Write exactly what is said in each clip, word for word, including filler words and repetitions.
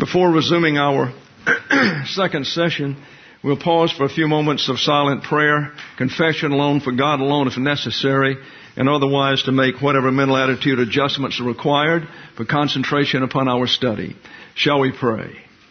Before resuming our second session, we'll pause for a few moments of silent prayer, confession alone for God alone if necessary, and otherwise to make whatever mental attitude adjustments are required for concentration upon our study. Shall we pray?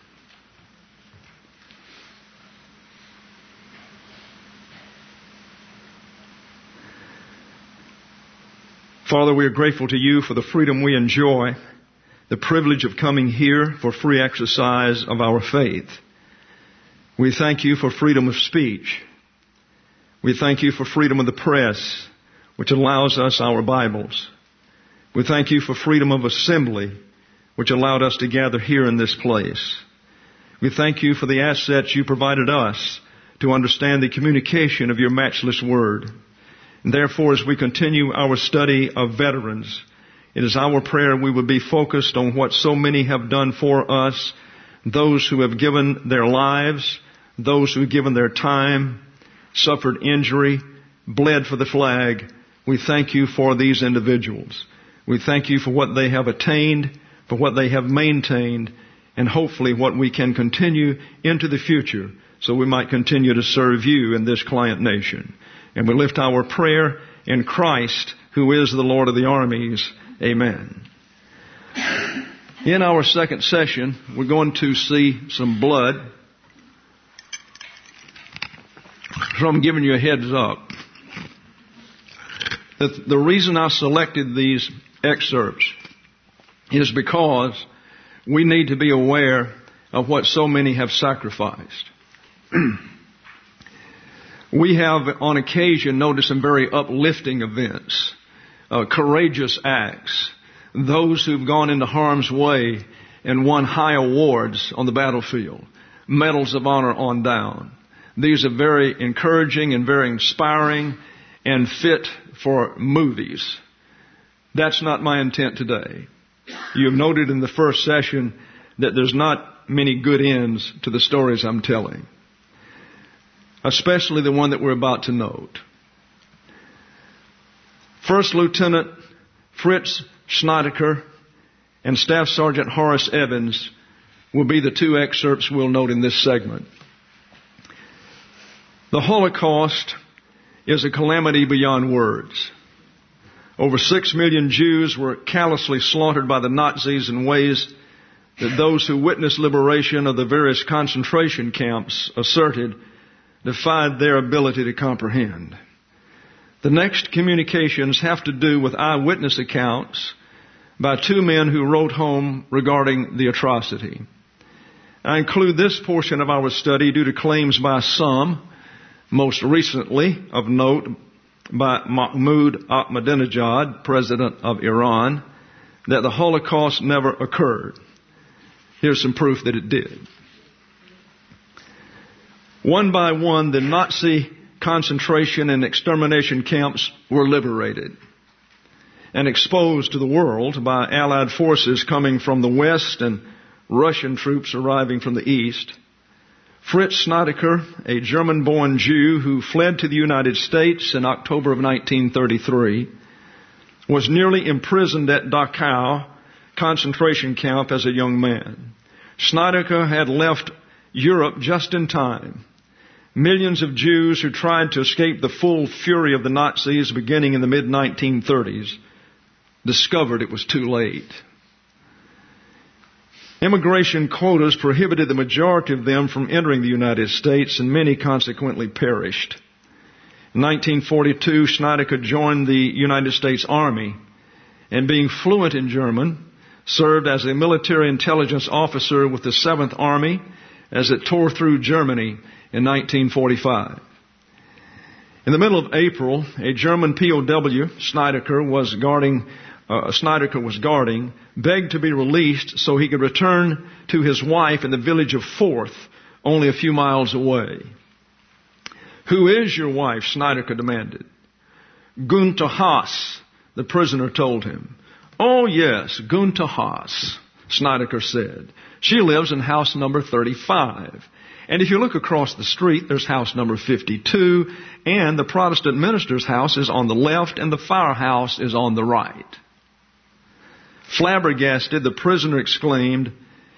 Father, we are grateful to you for the freedom we enjoy, the privilege of coming here for free exercise of our faith. We thank you for freedom of speech. We thank you for freedom of the press, which allows us our Bibles. We thank you for freedom of assembly, which allowed us to gather here in this place. We thank you for the assets you provided us to understand the communication of your matchless word. And therefore, as we continue our study of veterans, it is our prayer we would be focused on what so many have done for us, those who have given their lives, those who have given their time, suffered injury, bled for the flag. We thank you for these individuals. We thank you for what they have attained, for what they have maintained, and hopefully what we can continue into the future so we might continue to serve you in this client nation. And we lift our prayer in Christ, who is the Lord of the armies. Amen. In our second session, we're going to see some blood. So I'm giving you a heads up. The, the reason I selected these excerpts is because we need to be aware of what so many have sacrificed. We have on occasion noticed some very uplifting events. Uh, courageous acts, those who've gone into harm's way and won high awards on the battlefield, medals of honor on down. These are very encouraging and very inspiring and fit for movies. That's not my intent today. You have noted in the first session that there's not many good ends to the stories I'm telling, especially the one that we're about to note. First Lieutenant Fritz Snedeker and Staff Sergeant Horace Evans will be the two excerpts we'll note in this segment. The Holocaust is a calamity beyond words. Over six million Jews were callously slaughtered by the Nazis in ways that those who witnessed liberation of the various concentration camps asserted defied their ability to comprehend. The next communications have to do with eyewitness accounts by two men who wrote home regarding the atrocity. I include this portion of our study due to claims by some, most recently of note by Mahmoud Ahmadinejad, president of Iran, that the Holocaust never occurred. Here's some proof that it did. One by one, the Nazi concentration and extermination camps were liberated and exposed to the world by Allied forces coming from the west and Russian troops arriving from the east. Fritz Snedeker, a German-born Jew who fled to the United States in October of nineteen thirty-three, was nearly imprisoned at Dachau concentration camp as a young man. Snedeker had left Europe just in time. Millions of Jews who tried to escape the full fury of the Nazis beginning in the mid nineteen thirties discovered it was too late. Immigration quotas prohibited the majority of them from entering the United States, and many consequently perished. In nineteen forty-two, Snedeker joined the United States Army, and being fluent in German, served as a military intelligence officer with the seventh Army as it tore through Germany in nineteen forty-five. In the middle of April, a German P O W Snedeker was guarding, uh, Snedeker was guarding, begged to be released so he could return to his wife in the village of Forth, only a few miles away. "Who is your wife?" Snedeker demanded. "Gunther Haas," the prisoner told him. "Oh yes, Gunther Haas," Snedeker said. "She lives in house number thirty-five. And if you look across the street, there's house number fifty-two, and the Protestant minister's house is on the left, and the firehouse is on the right." Flabbergasted, the prisoner exclaimed,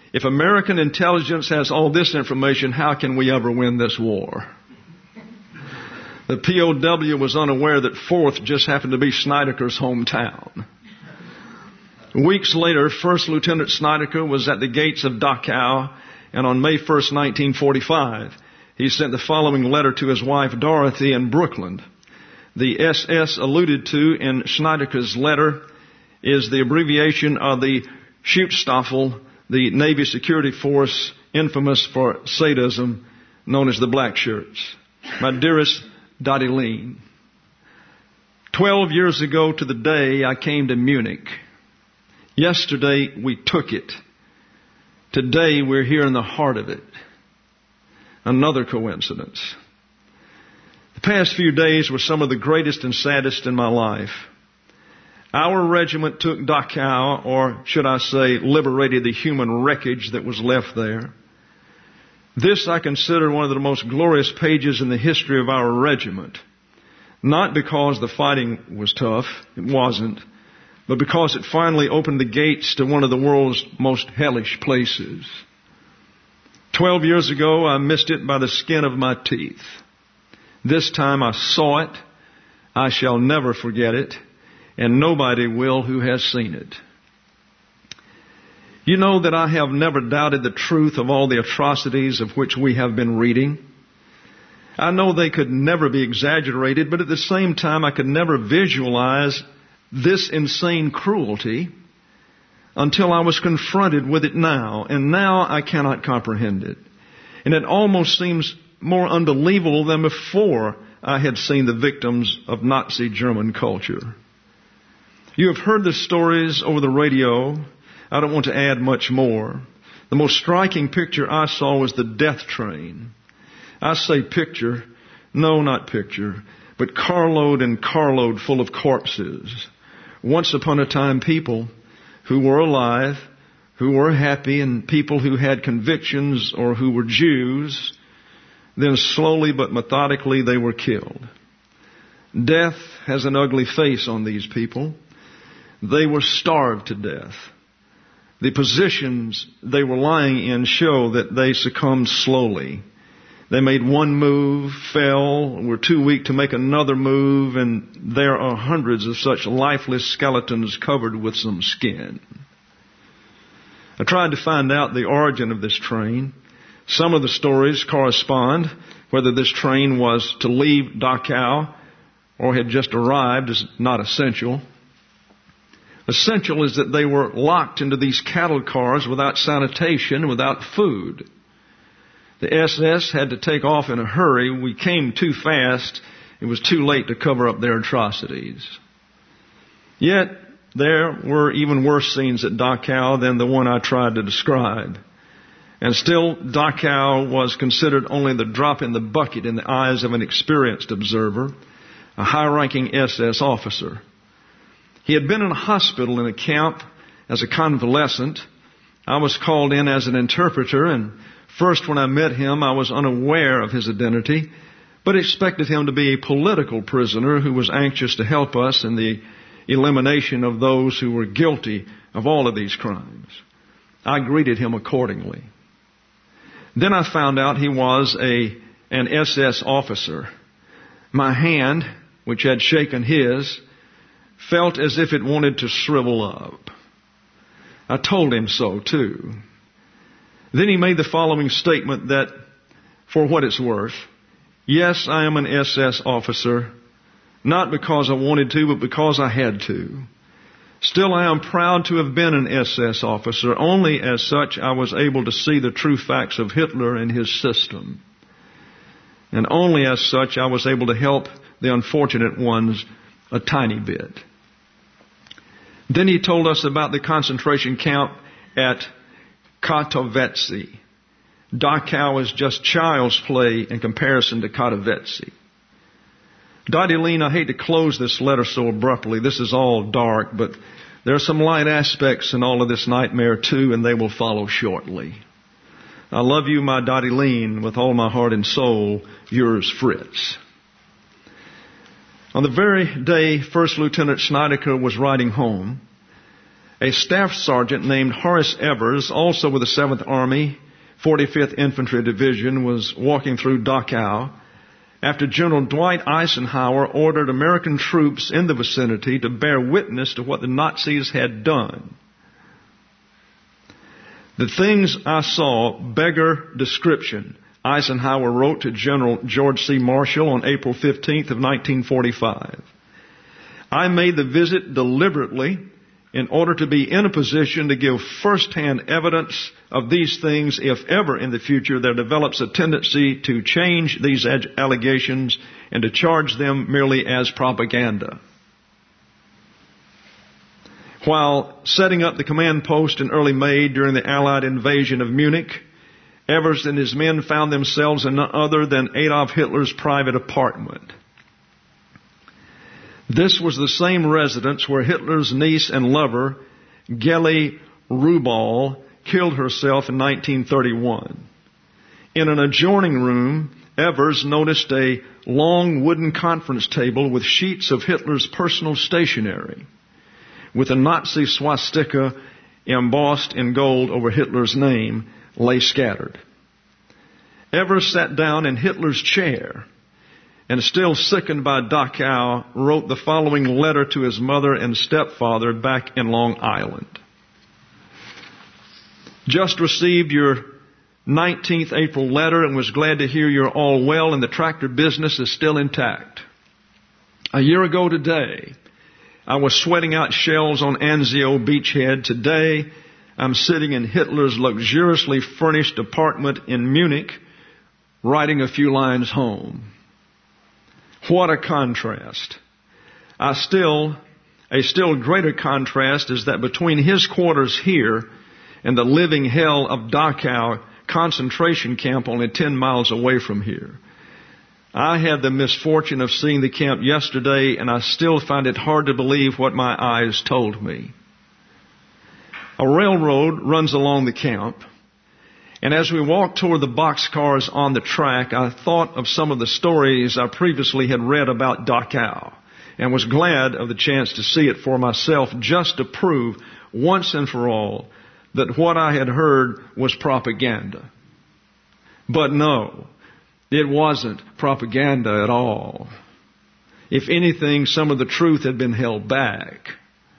If American intelligence has all this information, how can we ever win this war? The P O W was unaware that Fourth just happened to be Snyder's hometown. Weeks later, First Lieutenant Snyder was at the gates of Dachau, and on May first, nineteen forty-five, he sent the following letter to his wife Dorothy in Brooklyn. The S S alluded to in Snyder's letter is the abbreviation of the Schutzstaffel, the Navy security force infamous for sadism, known as the Black Shirts. My dearest Dottie Lean, twelve years ago to the day I came to Munich. Yesterday we took it. Today we're here in the heart of it. Another coincidence. The past few days were some of the greatest and saddest in my life. Our regiment took Dachau, or should I say, liberated the human wreckage that was left there. This I consider one of the most glorious pages in the history of our regiment. Not because the fighting was tough, it wasn't, but because it finally opened the gates to one of the world's most hellish places. Twelve years ago, I missed it by the skin of my teeth. This time I saw it. I shall never forget it, and nobody will who has seen it. You know that I have never doubted the truth of all the atrocities of which we have been reading. I know they could never be exaggerated, but at the same time I could never visualize this insane cruelty until I was confronted with it now, and now I cannot comprehend it. And it almost seems more unbelievable than before I had seen the victims of Nazi German culture. You have heard the stories over the radio. I don't want to add much more. The most striking picture I saw was the death train. I say picture, no, not picture, but carload and carload full of corpses. Once upon a time, people who were alive, who were happy, and people who had convictions or who were Jews, then slowly but methodically they were killed. Death has an ugly face on these people. They were starved to death. The positions they were lying in show that they succumbed slowly. They made one move, fell, were too weak to make another move, and there are hundreds of such lifeless skeletons covered with some skin. I tried to find out the origin of this train. Some of the stories correspond. Whether this train was to leave Dachau or had just arrived is not essential. Essential is that they were locked into these cattle cars without sanitation, without food. The S S had to take off in a hurry. We came too fast. It was too late to cover up their atrocities. Yet, there were even worse scenes at Dachau than the one I tried to describe. And still, Dachau was considered only the drop in the bucket in the eyes of an experienced observer, a high-ranking S S officer. He had been in a hospital in a camp as a convalescent. I was called in as an interpreter, and first when I met him, I was unaware of his identity, but expected him to be a political prisoner who was anxious to help us in the elimination of those who were guilty of all of these crimes. I greeted him accordingly. Then I found out he was a an S S officer. My hand, which had shaken his, felt as if it wanted to shrivel up. I told him so, too. Then he made the following statement that, for what it's worth, yes, I am an S S officer, not because I wanted to, but because I had to. Still, I am proud to have been an S S officer. Only as such I was able to see the true facts of Hitler and his system. And only as such I was able to help the unfortunate ones a tiny bit. Then he told us about the concentration camp at Katowice. Dachau is just child's play in comparison to Katowice. Dottie Lean, I hate to close this letter so abruptly. This is all dark, but there are some light aspects in all of this nightmare too, and they will follow shortly. I love you, my Dottie Lean, with all my heart and soul. Yours, Fritz. On the very day First Lieutenant Snyder was riding home, A staff sergeant named Horace Evers, also with the seventh Army, forty-fifth Infantry Division, was walking through Dachau after General Dwight Eisenhower ordered American troops in the vicinity to bear witness to what the Nazis had done. The things I saw beggar description, Eisenhower wrote to General George C. Marshall on April fifteenth of nineteen forty-five. I made the visit deliberately in order to be in a position to give first-hand evidence of these things if ever in the future there develops a tendency to change these allegations and to charge them merely as propaganda. While setting up the command post in early May during the Allied invasion of Munich, Evers and his men found themselves in none other than Adolf Hitler's private apartment. This was the same residence where Hitler's niece and lover, Geli Rubal, killed herself in nineteen thirty-one. In an adjoining room, Evers noticed a long wooden conference table with sheets of Hitler's personal stationery, with a Nazi swastika embossed in gold over Hitler's name, lay scattered. Evers sat down in Hitler's chair and, still sickened by Dachau, wrote the following letter to his mother and stepfather back in Long Island. Just received your nineteenth April letter and was glad to hear you're all well and the tractor business is still intact. A year ago today, I was sweating out shells on Anzio beachhead. Today, I'm sitting in Hitler's luxuriously furnished apartment in Munich, writing a few lines home. What a contrast. I still, a still greater contrast is that between his quarters here and the living hell of Dachau concentration camp only ten miles away from here. I had the misfortune of seeing the camp yesterday, and I still find it hard to believe what my eyes told me. A railroad runs along the camp, and as we walked toward the boxcars on the track, I thought of some of the stories I previously had read about Dachau, and was glad of the chance to see it for myself, just to prove once and for all that what I had heard was propaganda. But no, it wasn't propaganda at all. If anything, some of the truth had been held back.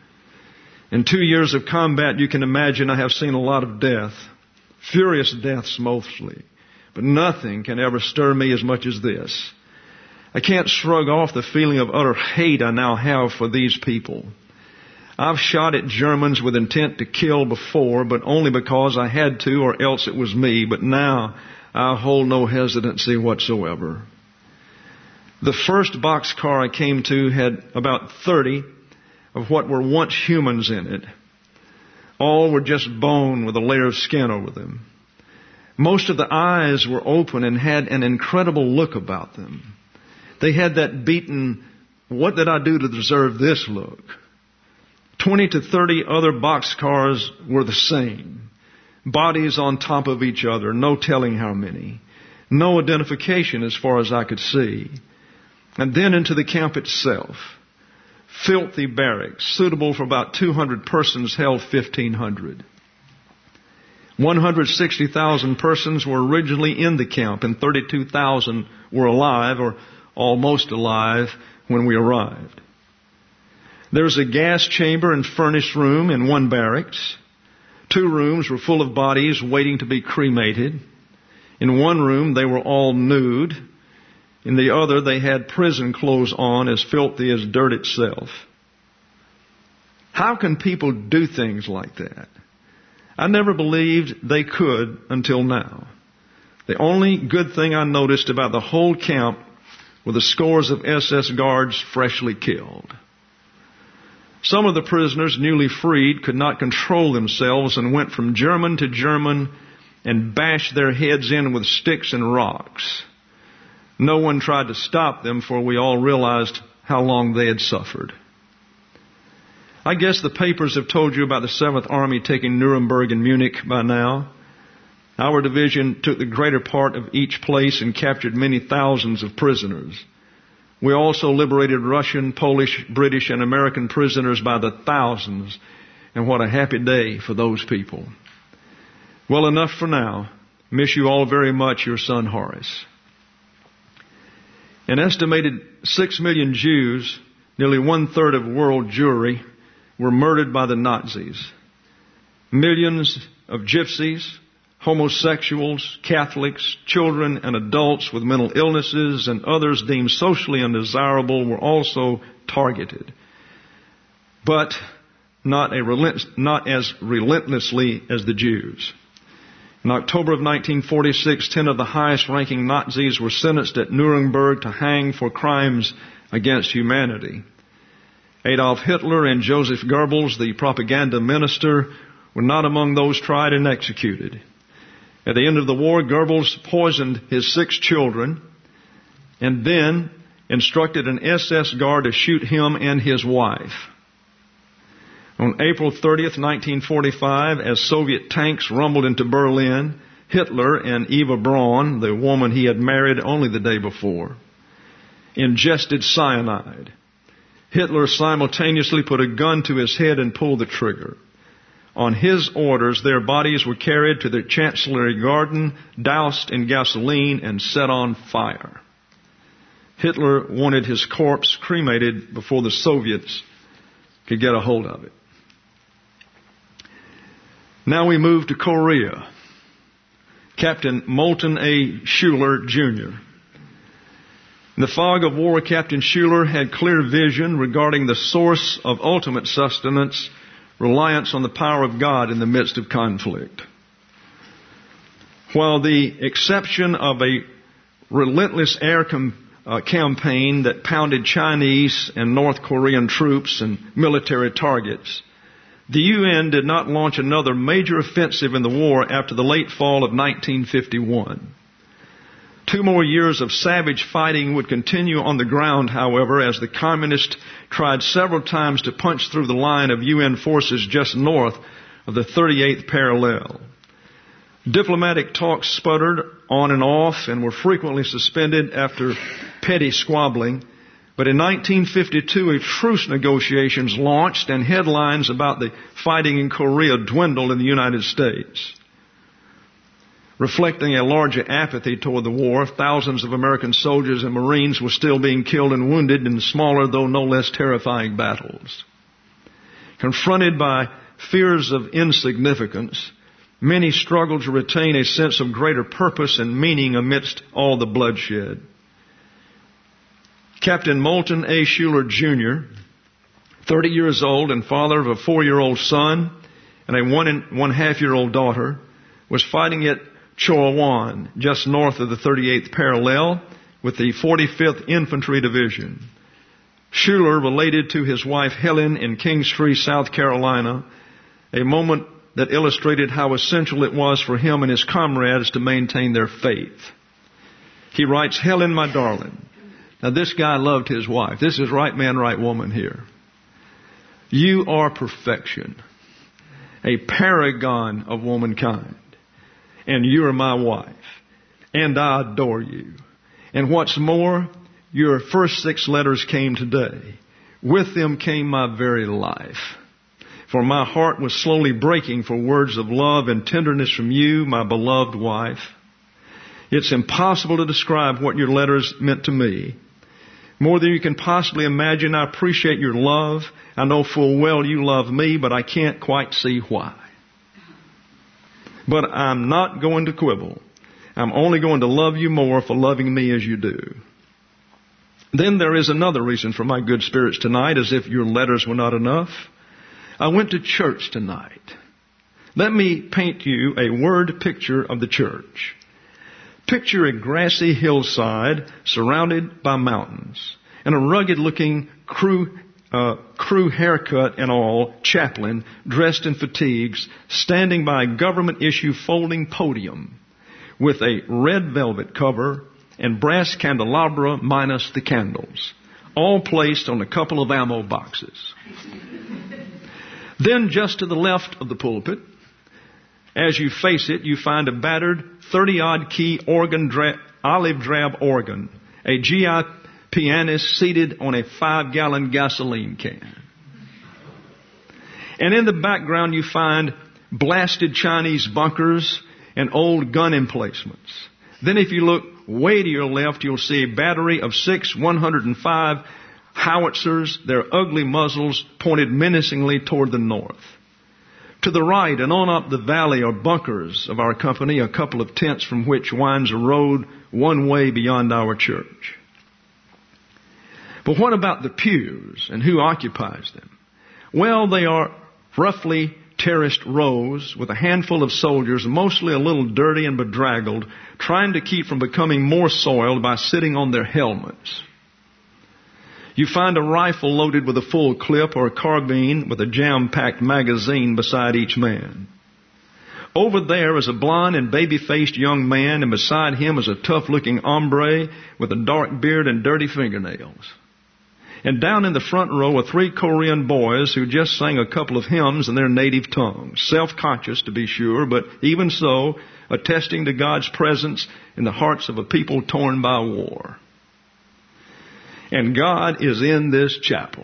In two years of combat, you can imagine I have seen a lot of death. Furious deaths mostly. But nothing can ever stir me as much as this. I can't shrug off the feeling of utter hate I now have for these people. I've shot at Germans with intent to kill before, but only because I had to, or else it was me. But now I hold no hesitancy whatsoever. The first boxcar I came to had about thirty of what were once humans in it. All were just bone with a layer of skin over them. Most of the eyes were open and had an incredible look about them. They had that beaten, what did I do to deserve this look? Twenty to thirty other boxcars were the same. Bodies on top of each other, no telling how many. No identification as far as I could see. And then into the camp itself. Filthy barracks, suitable for about two hundred persons, held fifteen hundred. one hundred sixty thousand persons were originally in the camp, and thirty-two thousand were alive, or almost alive, when we arrived. There's a gas chamber and furnace room in one barracks. Two rooms were full of bodies waiting to be cremated. In one room, they were all nude. In the other, they had prison clothes on, as filthy as dirt itself. How can people do things like that? I never believed they could until now. The only good thing I noticed about the whole camp were the scores of S S guards freshly killed. Some of the prisoners, newly freed, could not control themselves and went from German to German and bashed their heads in with sticks and rocks. No one tried to stop them, for we all realized how long they had suffered. I guess the papers have told you about the seventh Army taking Nuremberg and Munich by now. Our division took the greater part of each place and captured many thousands of prisoners. We also liberated Russian, Polish, British, and American prisoners by the thousands, And what a happy day for those people. Well, enough for now. Miss you all very much, your son Horace. An estimated six million Jews, nearly one-third of world Jewry, were murdered by the Nazis. Millions of gypsies, homosexuals, Catholics, children, and adults with mental illnesses and others deemed socially undesirable were also targeted. But not, a relent- not as relentlessly as the Jews. In October of nineteen forty-six, ten of the highest-ranking Nazis were sentenced at Nuremberg to hang for crimes against humanity. Adolf Hitler and Joseph Goebbels, the propaganda minister, were not among those tried and executed. At the end of the war, Goebbels poisoned his six children and then instructed an S S guard to shoot him and his wife. On April thirtieth, nineteen forty-five, as Soviet tanks rumbled into Berlin, Hitler and Eva Braun, the woman he had married only the day before, ingested cyanide. Hitler simultaneously put a gun to his head and pulled the trigger. On his orders, their bodies were carried to the Chancellery Garden, doused in gasoline, and set on fire. Hitler wanted his corpse cremated before the Soviets could get a hold of it. Now we move to Korea. Captain Moulton A. Schuler, Junior In the fog of war, Captain Schuler had clear vision regarding the source of ultimate sustenance, reliance on the power of God in the midst of conflict. While the exception of a relentless air com- uh, campaign that pounded Chinese and North Korean troops and military targets, the U N did not launch another major offensive in the war after the late fall of nineteen fifty-one. Two more years of savage fighting would continue on the ground, however, as the communists tried several times to punch through the line of U N forces just north of the thirty-eighth parallel. Diplomatic talks sputtered on and off and were frequently suspended after petty squabbling. But in nineteen fifty-two, a truce negotiations launched and headlines about the fighting in Korea dwindled in the United States. Reflecting a larger apathy toward the war, thousands of American soldiers and Marines were still being killed and wounded in smaller, though no less terrifying battles. Confronted by fears of insignificance, many struggled to retain a sense of greater purpose and meaning amidst all the bloodshed. Captain Moulton A. Schuler, Junior, thirty years old and father of a four-year-old son and a one and one-half-year-old daughter, was fighting at Chowan, just north of the thirty-eighth parallel, with the forty-fifth Infantry Division. Schuler related to his wife Helen in Kingstree, South Carolina, a moment that illustrated how essential it was for him and his comrades to maintain their faith. He writes, "Helen, my darling." Now this guy loved his wife. This is right man, right woman here. "You are perfection, a paragon of womankind. And you are my wife. And I adore you. And what's more, your first six letters came today. With them came my very life. For my heart was slowly breaking for words of love and tenderness from you, my beloved wife. It's impossible to describe what your letters meant to me. More than you can possibly imagine, I appreciate your love. I know full well you love me, but I can't quite see why. But I'm not going to quibble. I'm only going to love you more for loving me as you do." Then there is another reason for my good spirits tonight, as if your letters were not enough. I went to church tonight. Let me paint you a word picture of the church. Picture a grassy hillside surrounded by mountains, and a rugged-looking crew, uh, crew haircut and all chaplain dressed in fatigues, standing by a government-issue folding podium with a red velvet cover and brass candelabra minus the candles, all placed on a couple of ammo boxes. Then just to the left of the pulpit, as you face it, you find a battered thirty-odd key organ, dra- olive drab organ, a G I pianist seated on a five-gallon gasoline can. And in the background you find blasted Chinese bunkers and old gun emplacements. Then if you look way to your left, you'll see a battery of six one hundred five howitzers, their ugly muzzles pointed menacingly toward the north. To the right and on up the valley are bunkers of our company, a couple of tents from which winds a road one way beyond our church. But what about the pews and who occupies them? Well, they are roughly terraced rows with a handful of soldiers, mostly a little dirty and bedraggled, trying to keep from becoming more soiled by sitting on their helmets. You find a rifle loaded with a full clip or a carbine with a jam-packed magazine beside each man. Over there is a blond and baby-faced young man, and beside him is a tough-looking hombre with a dark beard and dirty fingernails. And down in the front row are three Korean boys who just sang a couple of hymns in their native tongue, self-conscious to be sure, but even so, attesting to God's presence in the hearts of a people torn by war. And God is in this chapel,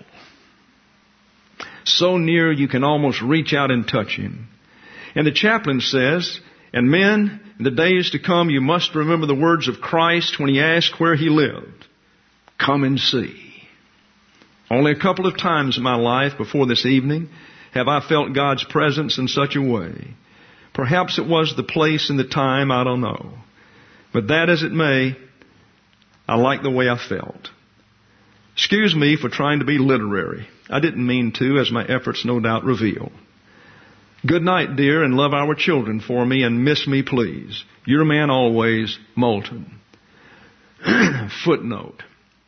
so near you can almost reach out and touch Him. And the chaplain says, and men, in the days to come you must remember the words of Christ when He asked where He lived. Come and see. Only a couple of times in my life before this evening have I felt God's presence in such a way. Perhaps it was the place and the time, I don't know. But that as it may, I like the way I felt. Excuse me for trying to be literary. I didn't mean to, as my efforts no doubt reveal. Good night, dear, and love our children for me, and miss me, please. Your man always, Moulton. Footnote.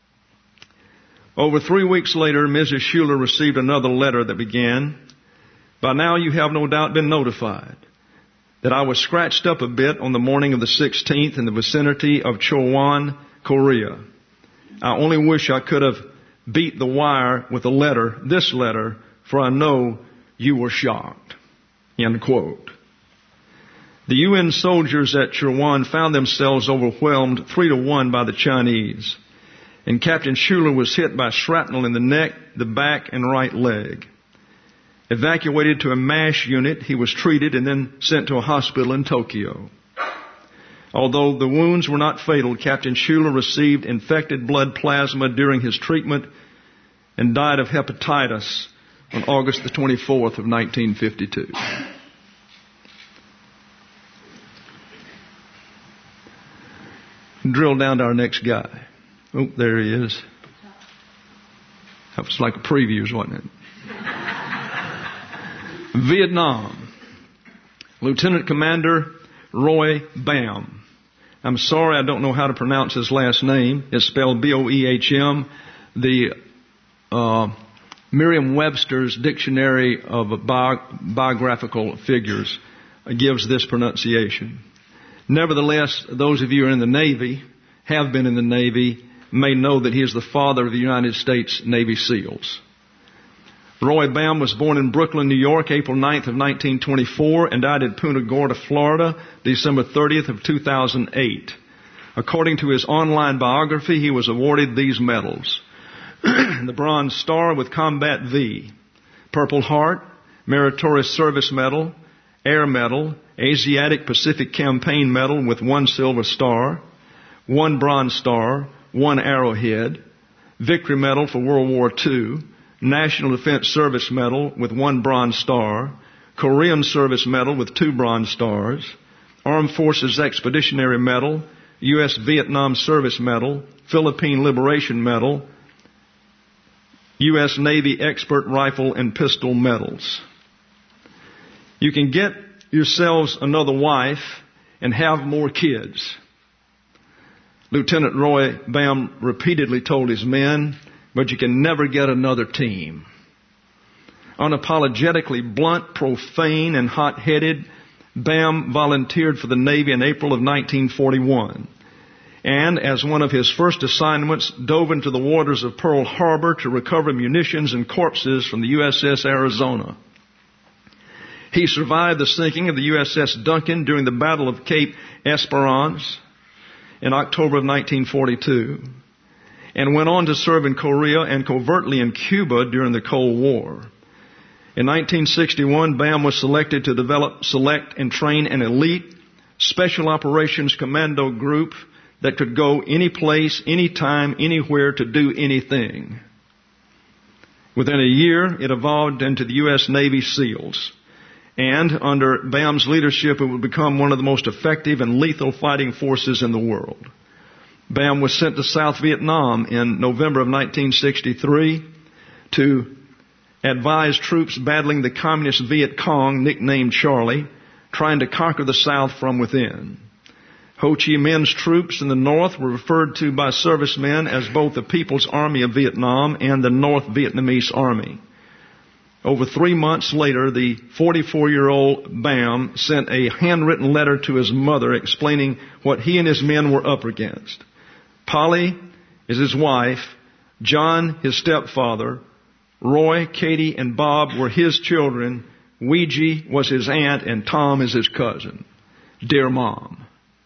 Over three weeks later, Missus Schuler received another letter that began, by now you have no doubt been notified that I was scratched up a bit on the morning of the sixteenth in the vicinity of Chowan, Korea. I only wish I could have beat the wire with a letter, this letter, for I know you were shocked. End quote. The U N soldiers at Chowan found themselves overwhelmed three to one by the Chinese. And Captain Schuler was hit by shrapnel in the neck, the back, and right leg. Evacuated to a MASH unit, he was treated and then sent to a hospital in Tokyo. Although the wounds were not fatal, Captain Schuler received infected blood plasma during his treatment and died of hepatitis on August the twenty-fourth of nineteen fifty-two. Drill down to our next guy. Oh, there he is. That was like a preview, wasn't it? Vietnam. Lieutenant Commander Roy Bam. I'm sorry, I don't know how to pronounce his last name. It's spelled B O E H M. The uh, Merriam-Webster's Dictionary of Bi- Biographical Figures gives this pronunciation. Nevertheless, those of you who are in the Navy, have been in the Navy, may know that he is the father of the United States Navy SEALs. Roy Bam was born in Brooklyn, New York, April ninth of nineteen twenty-four, and died at Punta Gorda, Florida, December thirtieth of two thousand eight. According to his online biography, he was awarded these medals. The Bronze Star with Combat V, Purple Heart, Meritorious Service Medal, Air Medal, Asiatic Pacific Campaign Medal with one Silver Star, one Bronze Star, one Arrowhead, Victory Medal for World War Two, National Defense Service Medal with one Bronze Star, Korean Service Medal with two Bronze Stars, Armed Forces Expeditionary Medal, U S Vietnam Service Medal, Philippine Liberation Medal, U S Navy Expert Rifle and Pistol Medals. You can get yourselves another wife and have more kids. Lieutenant Roy Bam repeatedly told his men, but you can never get another team. Unapologetically blunt, profane, and hot-headed, Bam volunteered for the Navy in April of nineteen forty-one. And as one of his first assignments, dove into the waters of Pearl Harbor to recover munitions and corpses from the U S S Arizona. He survived the sinking of the U S S Duncan during the Battle of Cape Esperance in October of nineteen forty-two, and went on to serve in Korea and covertly in Cuba during the Cold War. In nineteen sixty-one, BAM was selected to develop, select, and train an elite special operations commando group that could go any place, any time, anywhere to do anything. Within a year, it evolved into the U S Navy SEALs. And under BAM's leadership, it would become one of the most effective and lethal fighting forces in the world. BAM was sent to South Vietnam in November of nineteen sixty-three to advise troops battling the communist Viet Cong, nicknamed Charlie, trying to conquer the South from within. Ho Chi Minh's troops in the North were referred to by servicemen as both the People's Army of Vietnam and the North Vietnamese Army. Over three months later, the forty-four-year-old BAM sent a handwritten letter to his mother explaining what he and his men were up against. Polly is his wife, John his stepfather, Roy, Katie, and Bob were his children, Ouija was his aunt, and Tom is his cousin. Dear Mom,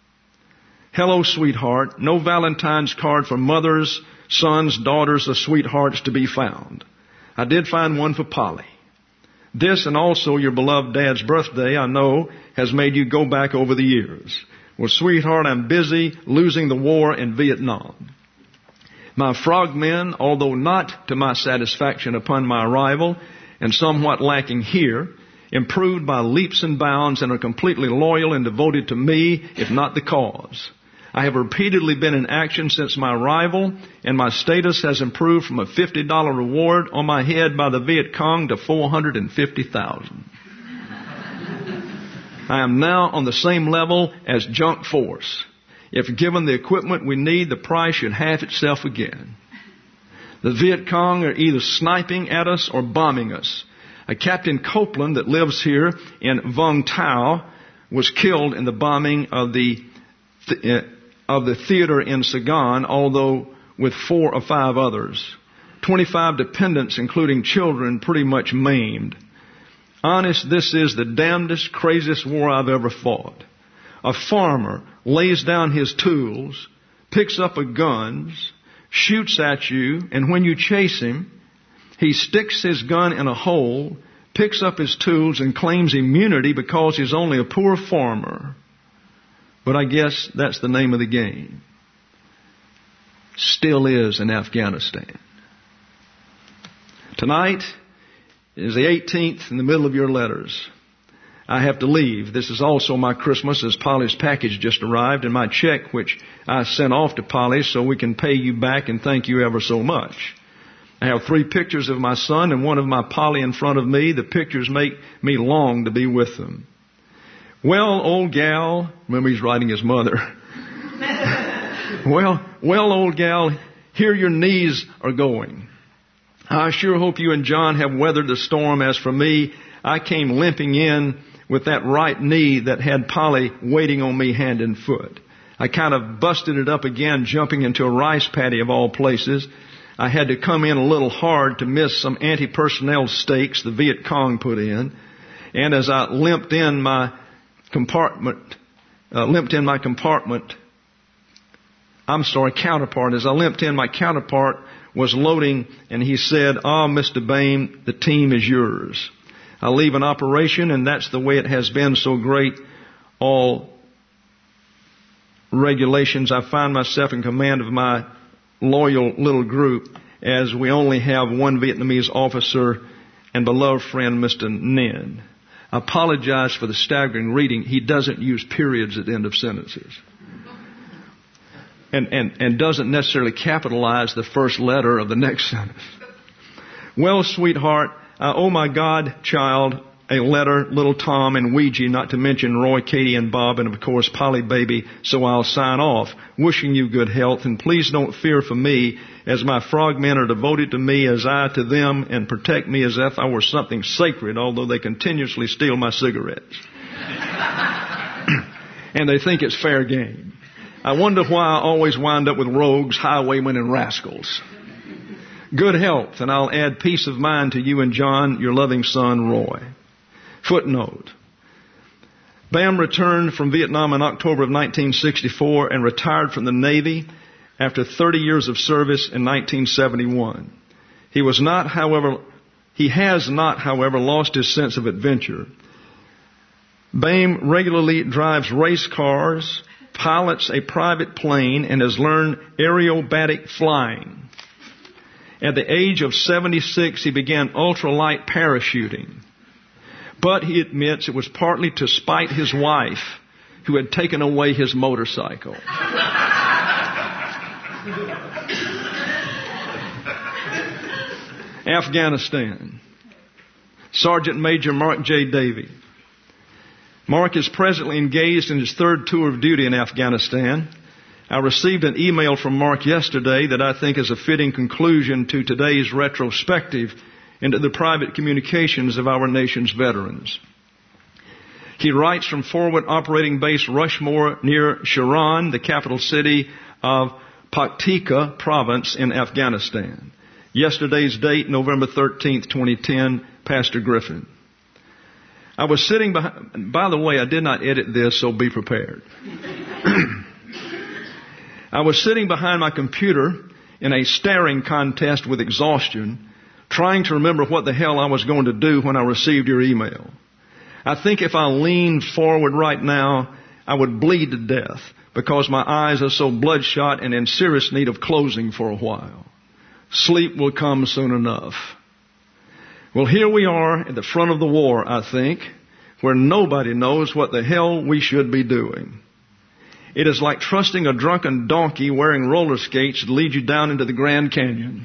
hello, sweetheart. No Valentine's card for mothers, sons, daughters, or sweethearts to be found. I did find one for Polly. This and also your beloved Dad's birthday, I know, has made you go back over the years. Well, sweetheart, I'm busy losing the war in Vietnam. My frogmen, although not to my satisfaction upon my arrival, and somewhat lacking here, improved by leaps and bounds and are completely loyal and devoted to me, if not the cause. I have repeatedly been in action since my arrival, and my status has improved from a fifty dollars reward on my head by the Viet Cong to four hundred fifty thousand dollars. I am now on the same level as Junk Force. If given the equipment we need, the price should halve itself again. The Viet Cong are either sniping at us or bombing us. A Captain Copeland that lives here in Vung Tau was killed in the bombing of the th- uh, of the theater in Saigon, although with four or five others. twenty-five dependents, including children, pretty much maimed. Honest, this is the damnedest, craziest war I've ever fought. A farmer lays down his tools, picks up a gun, shoots at you, and when you chase him, he sticks his gun in a hole, picks up his tools, and claims immunity because he's only a poor farmer. But I guess that's the name of the game. Still is in Afghanistan. Tonight is the eighteenth in the middle of your letters. I have to leave. This is also my Christmas, as Polly's package just arrived, and my check, which I sent off to Polly so we can pay you back and thank you ever so much. I have three pictures of my son and one of my Polly in front of me. The pictures make me long to be with them. Well, old gal, remember he's writing his mother. well, well, old gal, here your knees are going. I sure hope you and John have weathered the storm. As for me, I came limping in with that right knee that had Polly waiting on me hand and foot. I kind of busted it up again, jumping into a rice paddy of all places. I had to come in a little hard to miss some anti-personnel stakes the Viet Cong put in. And as I limped in my compartment, uh, limped in my compartment, I'm sorry, counterpart, as I limped in, my counterpart was loading, and he said, "Ah, Mister Bain, the team is yours. I leave an operation, and that's the way it has been so great. All regulations, I find myself in command of my loyal little group, as we only have one Vietnamese officer and beloved friend, Mister Nguyen." I apologize for the staggering reading. He doesn't use periods at the end of sentences. And, and, and doesn't necessarily capitalize the first letter of the next sentence. Well, sweetheart, I owe my godchild a letter, little Tom and Ouija, not to mention Roy, Katie, and Bob, and of course Polly baby, so I'll sign off, wishing you good health, and please don't fear for me, as my frogmen are devoted to me as I to them, and protect me as if I were something sacred, although they continuously steal my cigarettes. And they think it's fair game. I wonder why I always wind up with rogues, highwaymen, and rascals. Good health, and I'll add peace of mind to you and John, your loving son, Roy. Footnote. Bam returned from Vietnam in October of nineteen sixty-four and retired from the Navy after thirty years of service in nineteen seventy-one. He was not, however, He has not, however, lost his sense of adventure. Boehm regularly drives race cars, pilots a private plane, and has learned aerobatic flying. At the age of seventy-six, he began ultralight parachuting. But he admits it was partly to spite his wife, who had taken away his motorcycle. Afghanistan. Sergeant Major Mark J. Davey. Mark is presently engaged in his third tour of duty in Afghanistan. I received an email from Mark yesterday that I think is a fitting conclusion to today's retrospective into the private communications of our nation's veterans. He writes from Forward Operating Base Rushmore near Sharan, the capital city of Paktika province in Afghanistan. Yesterday's date, November thirteenth, twenty ten, Pastor Griffin. I was sitting behind, by the way, I did not edit this, so be prepared. I was sitting behind my computer in a staring contest with exhaustion, trying to remember what the hell I was going to do when I received your email. I think if I leaned forward right now, I would bleed to death because my eyes are so bloodshot and in serious need of closing for a while. Sleep will come soon enough. Well, here we are at the front of the war, I think, where nobody knows what the hell we should be doing. It is like trusting a drunken donkey wearing roller skates to lead you down into the Grand Canyon.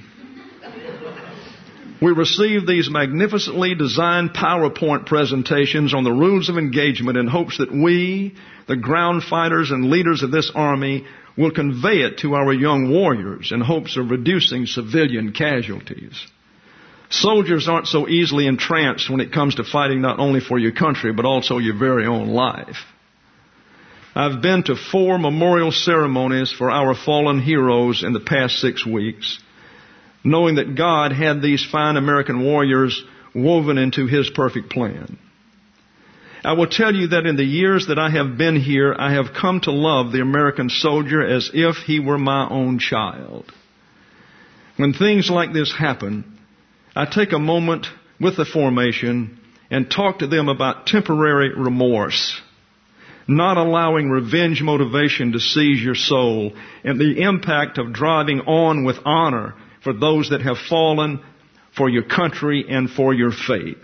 We receive these magnificently designed PowerPoint presentations on the rules of engagement in hopes that we, the ground fighters and leaders of this army, will convey it to our young warriors in hopes of reducing civilian casualties. Soldiers aren't so easily entranced when it comes to fighting not only for your country, but also your very own life. I've been to four memorial ceremonies for our fallen heroes in the past six weeks, knowing that God had these fine American warriors woven into His perfect plan. I will tell you that in the years that I have been here, I have come to love the American soldier as if he were my own child. When things like this happen, I take a moment with the formation and talk to them about temporary remorse, not allowing revenge motivation to seize your soul, and the impact of driving on with honor for those that have fallen for your country and for your faith.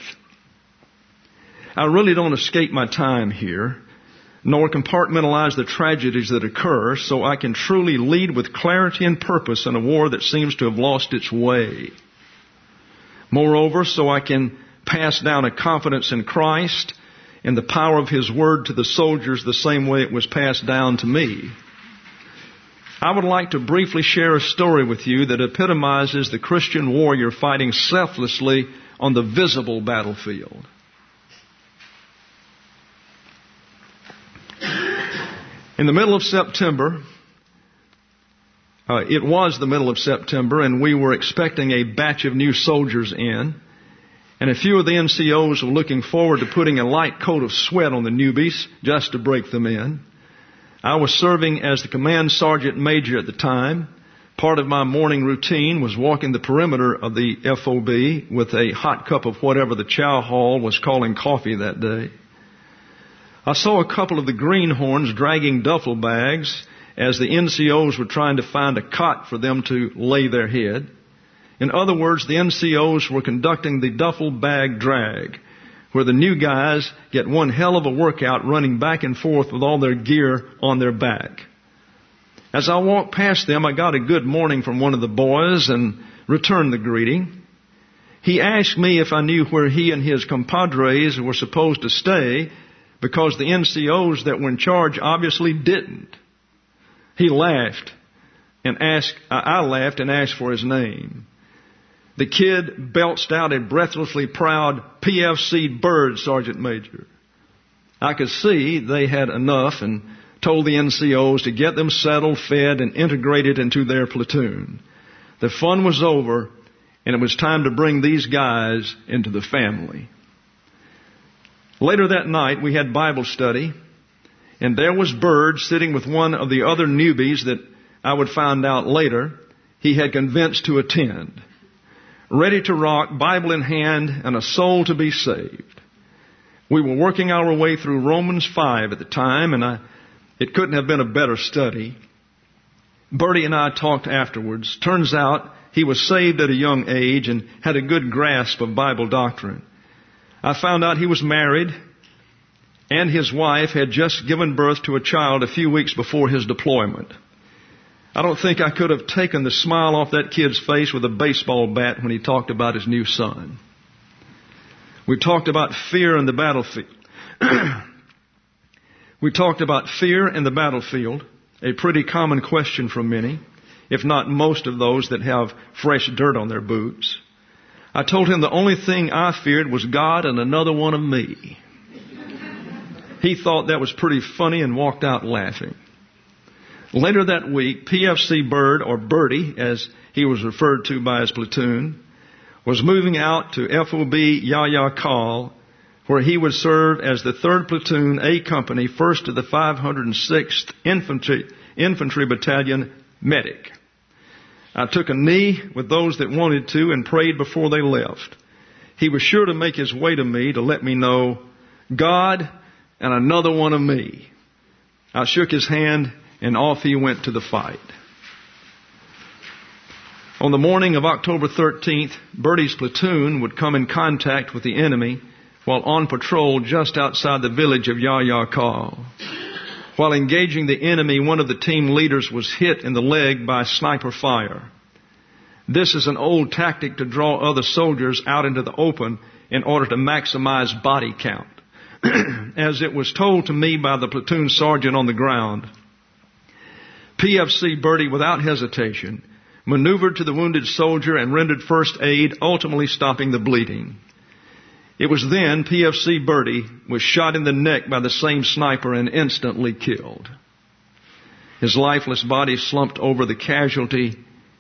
I really don't escape my time here, nor compartmentalize the tragedies that occur, so I can truly lead with clarity and purpose in a war that seems to have lost its way. Moreover, so I can pass down a confidence in Christ and the power of His Word to the soldiers the same way it was passed down to me. I would like to briefly share a story with you that epitomizes the Christian warrior fighting selflessly on the visible battlefield. In the middle of September, uh, it was the middle of September, and we were expecting a batch of new soldiers in, and a few of the N C Os were looking forward to putting a light coat of sweat on the newbies just to break them in. I was serving as the command sergeant major at the time. Part of my morning routine was walking the perimeter of the F O B with a hot cup of whatever the chow hall was calling coffee that day. I saw a couple of the greenhorns dragging duffel bags as the N C Os were trying to find a cot for them to lay their head. In other words, the N C Os were conducting the duffel bag drag, where the new guys get one hell of a workout running back and forth with all their gear on their back. As I walked past them, I got a good morning from one of the boys and returned the greeting. He asked me if I knew where he and his compadres were supposed to stay, because the N C Os that were in charge obviously didn't. He laughed and asked, I laughed and asked for his name. The kid belched out a breathlessly proud P F C bird, Sergeant Major. I could see they had enough and told the N C Os to get them settled, fed, and integrated into their platoon. The fun was over, and it was time to bring these guys into the family. Later that night, we had Bible study, and there was Bird sitting with one of the other newbies that I would find out later he had convinced to attend. ready to rock, Bible in hand, and a soul to be saved. We were working our way through Romans five at the time, and I, it couldn't have been a better study. Bertie and I talked afterwards. Turns out he was saved at a young age and had a good grasp of Bible doctrine. I found out he was married, and his wife had just given birth to a child a few weeks before his deployment. I don't think I could have taken the smile off that kid's face with a baseball bat when he talked about his new son. We talked about fear in the battlefield. We talked about fear in the battlefield, a pretty common question from many, if not most of those that have fresh dirt on their boots. I told him the only thing I feared was God and another one of me. He thought that was pretty funny and walked out laughing. Later that week, P F C Bird, or Bertie, as he was referred to by his platoon, was moving out to F O B Yahya Call, where he would serve as the third Platoon A Company, first of the five hundred sixth Infantry, Infantry Battalion medic. I took a knee with those that wanted to and prayed before they left. He was sure to make his way to me to let me know, God and another one of me. I shook his hand, and off he went to the fight. On the morning of October thirteenth, Bertie's platoon would come in contact with the enemy while on patrol just outside the village of Yahya Call. While engaging the enemy, one of the team leaders was hit in the leg by sniper fire. This is an old tactic to draw other soldiers out into the open in order to maximize body count. As it was told to me by the platoon sergeant on the ground, P F C Bertie, without hesitation, maneuvered to the wounded soldier and rendered first aid, ultimately stopping the bleeding. It was then P F C Bertie was shot in the neck by the same sniper and instantly killed. His lifeless body slumped over the casualty,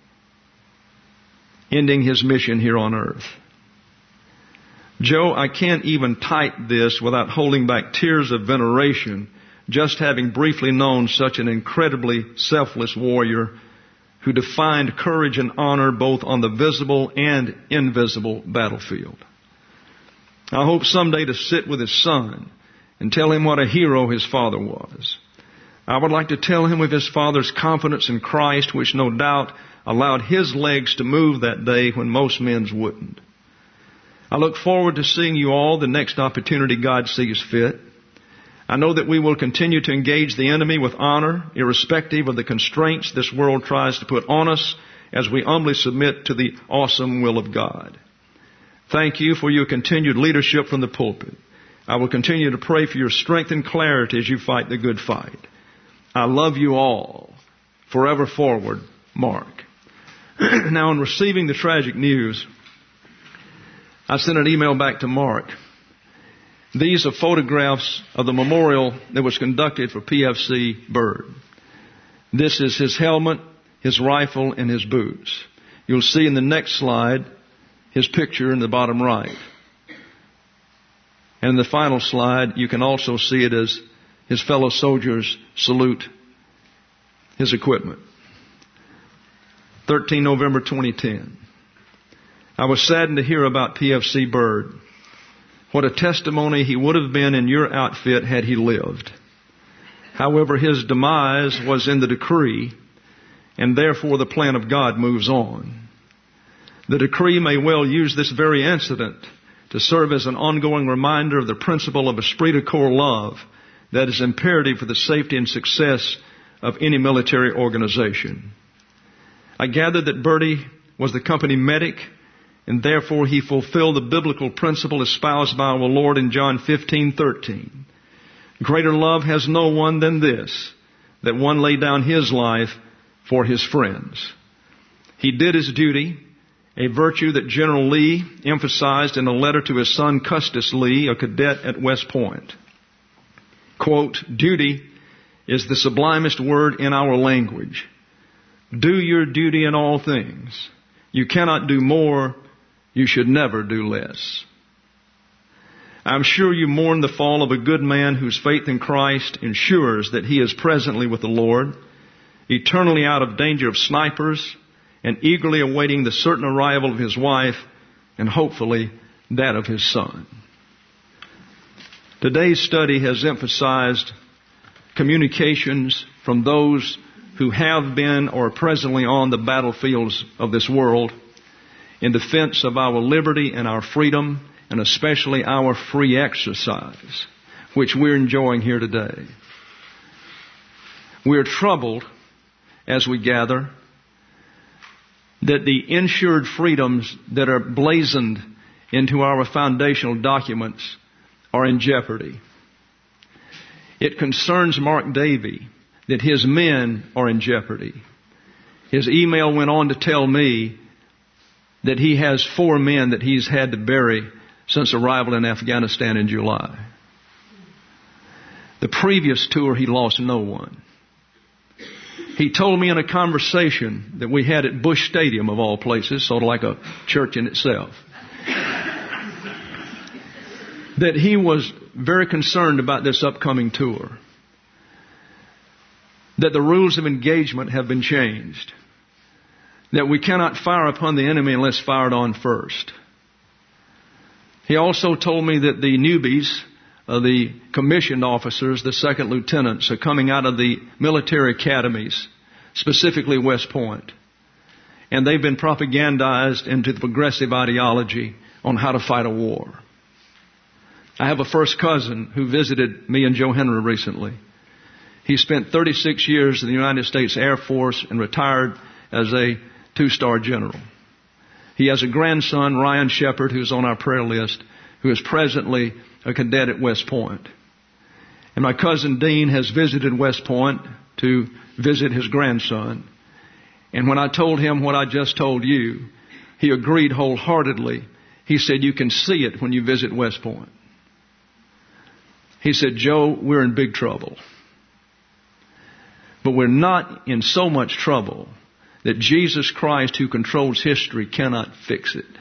ending his mission here on earth. Joe, I can't even type this without holding back tears of veneration, just having briefly known such an incredibly selfless warrior who defined courage and honor both on the visible and invisible battlefield. I hope someday to sit with his son and tell him what a hero his father was. I would like to tell him of his father's confidence in Christ, which no doubt allowed his legs to move that day when most men's wouldn't. I look forward to seeing you all the next opportunity God sees fit. I know that we will continue to engage the enemy with honor, irrespective of the constraints this world tries to put on us, as we humbly submit to the awesome will of God. Thank you for your continued leadership from the pulpit. I will continue to pray for your strength and clarity as you fight the good fight. I love you all. Forever forward, Mark. Now, in receiving the tragic news, I sent an email back to Mark. These are photographs of the memorial that was conducted for P F C Bird. This is his helmet, his rifle, and his boots. You'll see in the next slide his picture in the bottom right. And in the final slide, you can also see it as his fellow soldiers salute his equipment. the thirteenth of November twenty ten. I was saddened to hear about P F C Bird. What a testimony he would have been in your outfit had he lived. However, his demise was in the decree, and therefore the plan of God moves on. The decree may well use this very incident to serve as an ongoing reminder of the principle of esprit de corps love that is imperative for the safety and success of any military organization. I gather that Bertie was the company medic, and therefore he fulfilled the biblical principle espoused by our Lord in John fifteen thirteen. Greater love has no one than this, that one lay down his life for his friends. He did his duty, a virtue that General Lee emphasized in a letter to his son Custis Lee, a cadet at West Point. Quote, duty is the sublimest word in our language. Do your duty in all things. You cannot do more. You should never do less. I'm sure you mourn the fall of a good man whose faith in Christ ensures that he is presently with the Lord, eternally out of danger of snipers, and eagerly awaiting the certain arrival of his wife and hopefully that of his son. Today's study has emphasized communications from those who have been or are presently on the battlefields of this world in defense of our liberty and our freedom, and especially our free exercise, which we're enjoying here today. We're troubled as we gather that the insured freedoms that are blazoned into our foundational documents are in jeopardy. It concerns Mark Davey that his men are in jeopardy. His email went on to tell me that he has four men that he's had to bury since arrival in Afghanistan in July. The previous tour, he lost no one. He told me in a conversation that we had at Bush Stadium, of all places, sort of like a church in itself, that he was very concerned about this upcoming tour, that the rules of engagement have been changed, that we cannot fire upon the enemy unless fired on first. He also told me that the newbies, uh, the commissioned officers, the second lieutenants, are coming out of the military academies, specifically West Point, and they've been propagandized into the progressive ideology on how to fight a war. I have a first cousin who visited me and Joe Henry recently. He spent thirty-six years in the United States Air Force and retired as a two-star general. He has a grandson, Ryan Shepard, who's on our prayer list, who is presently a cadet at West Point. And my cousin Dean has visited West Point to visit his grandson. And when I told him what I just told you, he agreed wholeheartedly. He said, "You can see it when you visit West Point." He said, "Joe, we're in big trouble. But we're not in so much trouble that Jesus Christ, who controls history, cannot fix it."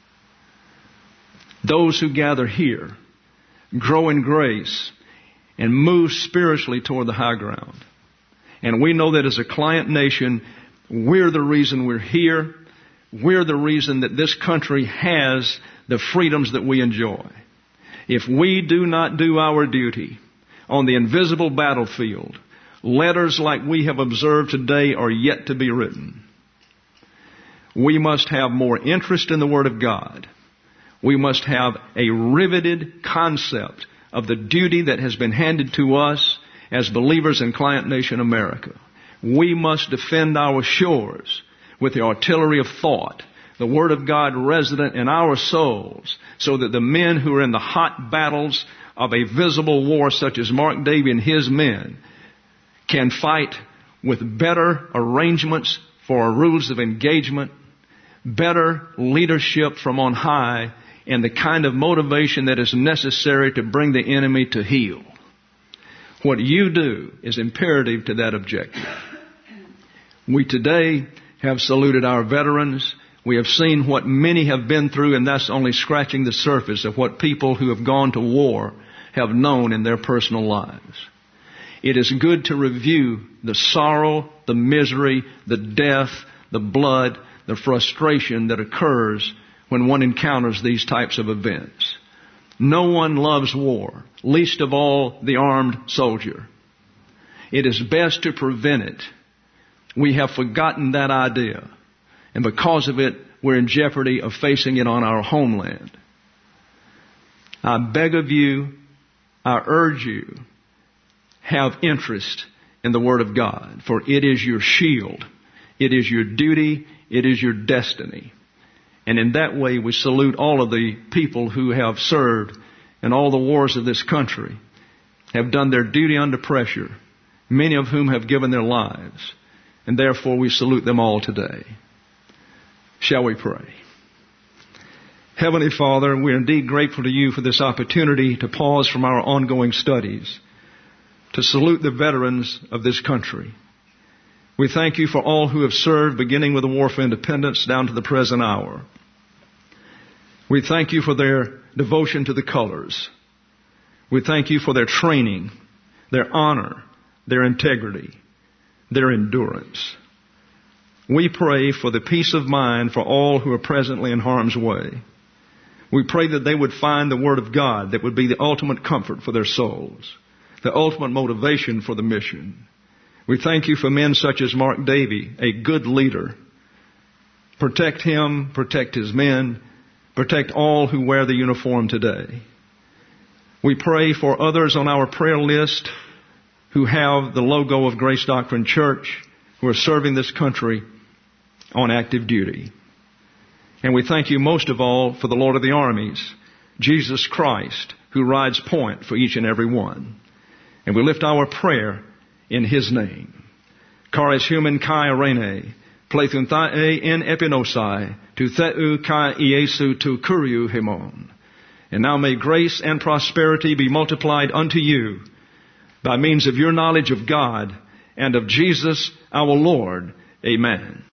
Those who gather here grow in grace and move spiritually toward the high ground. And we know that as a client nation, we're the reason we're here. We're the reason that this country has the freedoms that we enjoy. If we do not do our duty on the invisible battlefield, letters like we have observed today are yet to be written. We must have more interest in the Word of God. We must have a riveted concept of the duty that has been handed to us as believers in Client Nation America. We must defend our shores with the artillery of thought, the Word of God resident in our souls, so that the men who are in the hot battles of a visible war such as Mark Davey and his men can fight with better arrangements for rules of engagement, better leadership from on high, and the kind of motivation that is necessary to bring the enemy to heel. What you do is imperative to that objective. We today have saluted our veterans. We have seen what many have been through, and that's only scratching the surface of what people who have gone to war have known in their personal lives. It is good to review the sorrow, the misery, the death, the blood, the frustration that occurs when one encounters these types of events. No one loves war, least of all the armed soldier. It is best to prevent it. We have forgotten that idea, and because of it, we're in jeopardy of facing it on our homeland. I beg of you, I urge you, have interest in the Word of God, for it is your shield, it is your duty, it is your destiny. And in that way, we salute all of the people who have served in all the wars of this country, have done their duty under pressure, many of whom have given their lives, and therefore we salute them all today. Shall we pray? Heavenly Father, we are indeed grateful to you for this opportunity to pause from our ongoing studies to salute the veterans of this country. We thank you for all who have served, beginning with the War for Independence down to the present hour. We thank you for their devotion to the colors. We thank you for their training, their honor, their integrity, their endurance. We pray for the peace of mind for all who are presently in harm's way. We pray that they would find the Word of God that would be the ultimate comfort for their souls, the ultimate motivation for the mission. We thank you for men such as Mark Davey, a good leader. Protect him, protect his men, protect all who wear the uniform today. We pray for others on our prayer list who have the logo of Grace Doctrine Church, who are serving this country on active duty. And we thank you most of all for the Lord of the armies, Jesus Christ, who rides point for each and every one. And we lift our prayer in His name. Charis human kai arene, plethun thae in epinosai, tu theu kai iesu tu kuriu himon. And now may grace and prosperity be multiplied unto you by means of your knowledge of God and of Jesus our Lord. Amen.